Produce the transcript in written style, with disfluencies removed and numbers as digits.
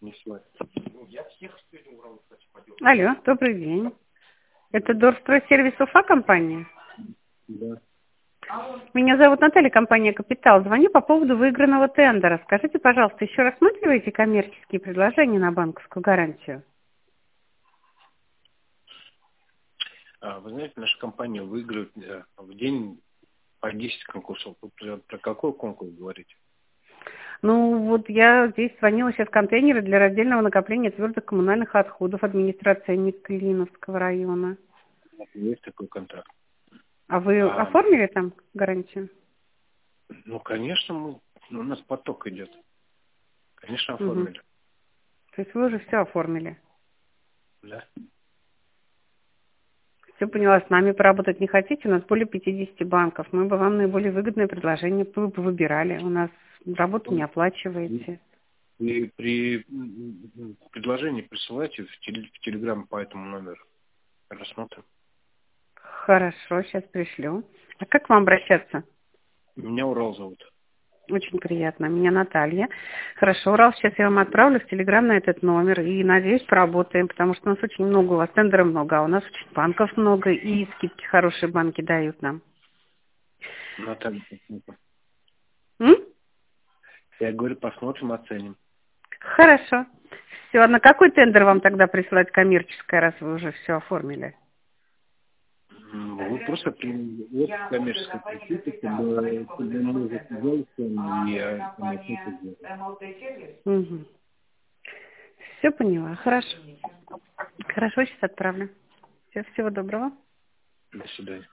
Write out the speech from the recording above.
Алло, добрый день. Это Дорстройсервис Уфа компания? Да. Меня зовут Наталья, компания «Капитал». Звоню по поводу выигранного тендера. Скажите, пожалуйста, еще рассматриваете коммерческие предложения на банковскую гарантию? Вы знаете, наша компания выигрывает в день по 10 конкурсов. Вы про какой конкурс говорите? Ну, вот я здесь звонила сейчас контейнеры для раздельного накопления твердых коммунальных отходов администрации Миклиновского района. Есть такой контракт. А вы оформили там гарантию? Ну, конечно, у нас поток идет. Конечно, Угу. оформили. То есть вы уже все оформили? Да. Все поняла, с нами поработать не хотите? У нас более 50 банков. Мы бы вам наиболее выгодное предложение вы бы выбирали. У нас работу не оплачиваете. И при предложении присылайте в Телеграм по этому номеру. Рассмотрим. Хорошо, сейчас пришлю. А как к вам обращаться? Меня Урал зовут. Очень приятно. Меня Наталья. Хорошо, Урал, сейчас я вам отправлю в Телеграм на этот номер. И, надеюсь, поработаем, потому что у нас очень много, у вас тендеров много, а у нас очень банков много, и скидки хорошие банки дают нам. Наталья, посмотрим. М? Я говорю, посмотрим, оценим. Хорошо. Все, а на какой тендер вам тогда присылать коммерческое, раз вы уже все оформили? Вы просто при коммерческой практике, чтобы мы заказали и Угу. Все поняла. Хорошо. Хорошо, сейчас отправлю. Всего доброго. до свидания.